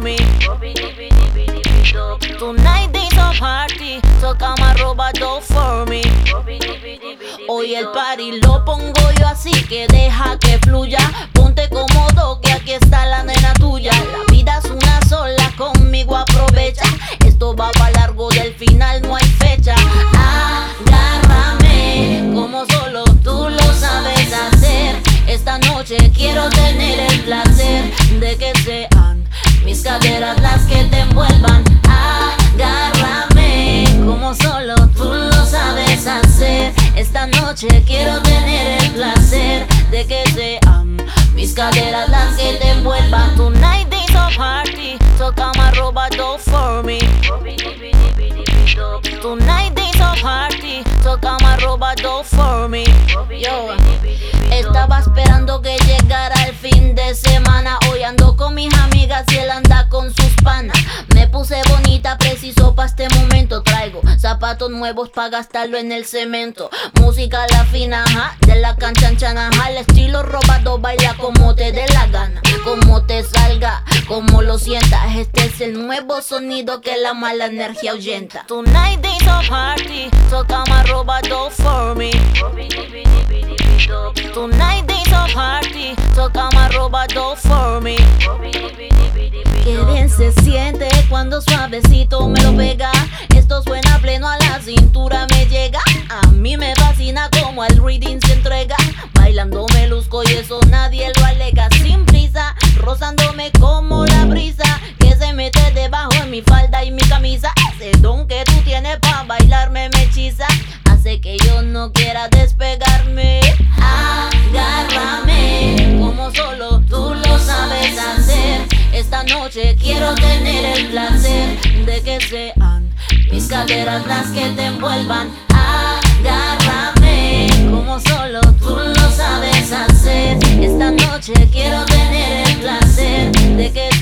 me. Tonight there's a party, so come and rob a dough for me. Hoy el party lo pongo yo, así que deja que fluya. Ponte cómodo que aquí está la nena tuya. La vida es una sola, conmigo aprovecha. Esto va para largo, del final no hay fecha. Agárrame como solo tú lo sabes hacer. Esta noche quiero tener el placer de que sean mis caderas las que te envuelvan. Agárrame como solo tú lo sabes hacer. Esta noche quiero tener el placer de que sean mis caderas las que te envuelvan. Tonight there's a party, so come and rob a dough for me. Tonight there's a party, so come and rob a dough for me. Yo estaba esperando que llegara el fin de semana. Hoy ando con mis amigas y él anda con sus panas. Me puse bonita, preciso pa' este momento. Traigo zapatos nuevos pa' gastarlo en el cemento. Música la fina, ajá, de la canchanchan, ajá. El estilo robado, baila como te dé la gana, como te salga, como lo sientas. Este es el nuevo sonido que la mala energía ahuyenta. Tonight there's a party, so come and rob a dough for me. Tonight there's a party, so come and rob a dough for me. Qué bien se siente cuando suavecito me lo pega. Esto suena pleno, a la cintura me llega. A mí me fascina como el reading se entrega. Bailando me luzco y eso nadie lo alega. Sin prisa, rozándome como la brisa que se mete debajo de mi falda y mi camisa. Ese don que tú tienes pa' bailarme me hechiza, hace que yo no quiera despegarme. Agárrame como solo tú lo sabes hacer. Esta noche quiero tener el placer de que sean mis caderas las que te envuelvan. Agárrame como solo tú lo sabes hacer. Esta noche quiero tener el placer de que